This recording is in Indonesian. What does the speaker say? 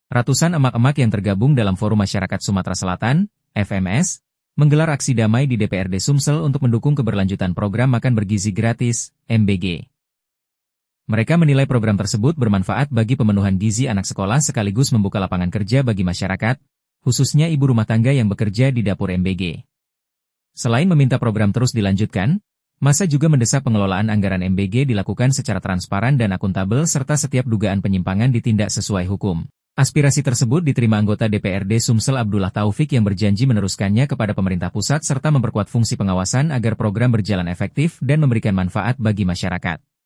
Ratusan emak-emak yang tergabung dalam Forum Masyarakat Sumatera Selatan, FMS, menggelar aksi damai di DPRD Sumsel untuk mendukung keberlanjutan program makan bergizi gratis, MBG. Mereka menilai program tersebut bermanfaat bagi pemenuhan gizi anak sekolah sekaligus membuka lapangan kerja bagi masyarakat, khususnya ibu rumah tangga yang bekerja di dapur MBG. Selain meminta program terus dilanjutkan, masa juga mendesak pengelolaan anggaran MBG dilakukan secara transparan dan akuntabel serta setiap dugaan penyimpangan ditindak sesuai hukum. Aspirasi tersebut diterima anggota DPRD Sumsel Abdullah Taufik yang berjanji meneruskannya kepada pemerintah pusat serta memperkuat fungsi pengawasan agar program berjalan efektif dan memberikan manfaat bagi masyarakat.